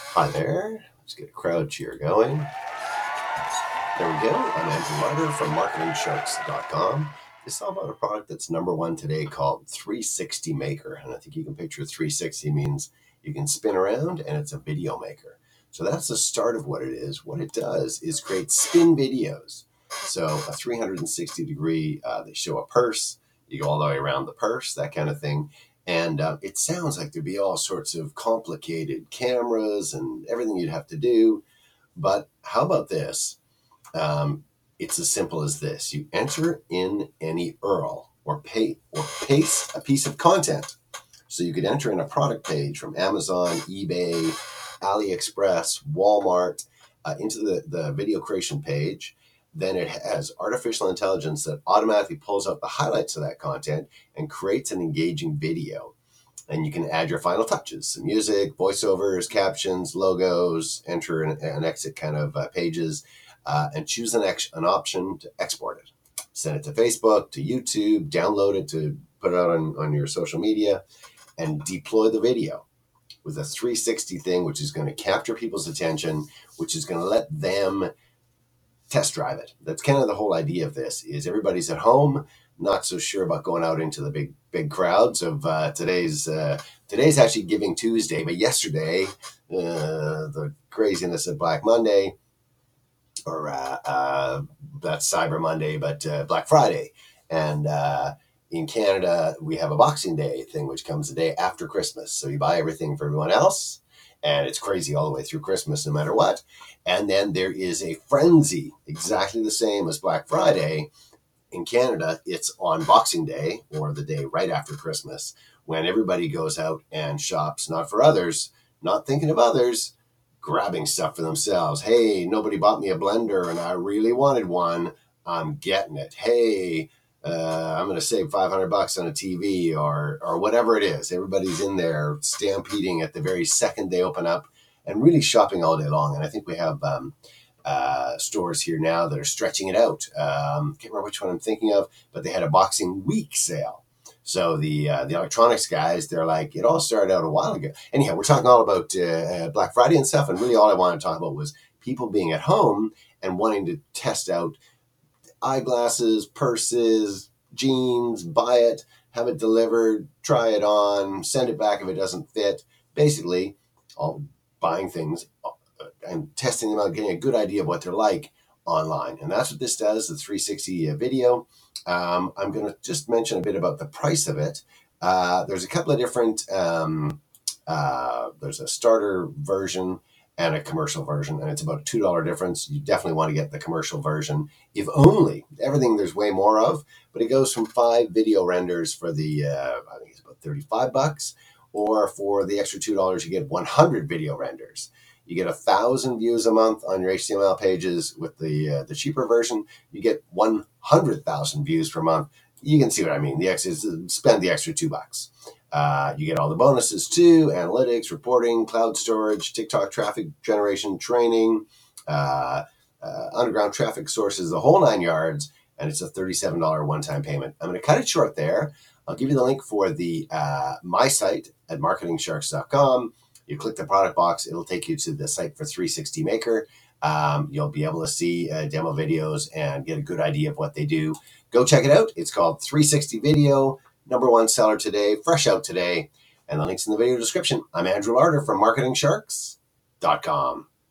Hi there. Let's get a crowd cheer going. There we go. I'm Andrew Larder from MarketingSharks.com. This is all about a product that's number one today called 360 Maker. And I think you can picture 360 means you can spin around and it's a video maker. So that's the start of what it is. What it does is create spin videos. So a 360 degree, they show a purse. You go all the way around the purse, that kind of thing. And it sounds like there'd be all sorts of complicated cameras and everything you'd have to do. But how about this? It's as simple as this. You enter in any URL or paste a piece of content. So you could enter in a product page from Amazon, eBay, AliExpress, Walmart into the video creation page. Then it has artificial intelligence that automatically pulls out the highlights of that content and creates an engaging video. And you can add your final touches, some music, voiceovers, captions, logos, enter and exit kind of pages, and choose an option to export it. Send it to Facebook, to YouTube, download it to put it out on your social media, and deploy the video with a 360 thing, which is going to capture people's attention, which is going to let them test drive it. That's kind of the whole idea of this. Is everybody's at home, not so sure about going out into the big crowds of today's actually Giving Tuesday, but yesterday the craziness of Black Monday, or that's Cyber Monday, but Black Friday, and in Canada we have a Boxing Day thing, which comes the day after Christmas. So you buy everything for everyone else, and it's crazy all the way through Christmas, no matter what. And then there is a frenzy, exactly the same as Black Friday. In Canada, it's on Boxing Day, or the day right after Christmas, when everybody goes out and shops, not for others, not thinking of others, grabbing stuff for themselves. Hey, nobody bought me a blender and I really wanted one. I'm getting it. Hey, I'm going to save $500 on a TV or whatever it is. Everybody's in there stampeding at the very second they open up and really shopping all day long. And I think we have stores here now that are stretching it out. Can't remember which one I'm thinking of, but they had a Boxing Week sale. So the electronics guys, they're like, it all started out a while ago. Anyhow, we're talking all about Black Friday and stuff, and really all I wanted to talk about was people being at home and wanting to test out eyeglasses, purses, jeans, buy it, have it delivered, try it on, send it back if it doesn't fit. Basically, all buying things and testing them out, getting a good idea of what they're like online. And that's what this does, the 360 video. I'm going to just mention a bit about the price of it. There's a couple of different, there's a starter version and a commercial version, and it's about a $2 difference. You definitely want to get the commercial version, if only. Everything there's way more of, but it goes from 5 video renders for the, I think it's about $35, or for the extra $2, you get 100 video renders. You get 1,000 views a month on your HTML pages. With the cheaper version, you get 100,000 views per month. You can see what I mean. The extra is spend the extra $2. You get all the bonuses too: analytics, reporting, cloud storage, TikTok traffic generation, training, underground traffic sources, the whole 9 yards. And it's a $37 one-time payment. I'm going to cut it short there. I'll give you the link for the my site at MarketingSharks.com. You click the product box, it'll take you to the site for 360 Maker. You'll be able to see demo videos and get a good idea of what they do. Go check it out. It's called 360 Video, number one seller today, fresh out today. And the link's in the video description. I'm Andrew Larder from MarketingSharks.com.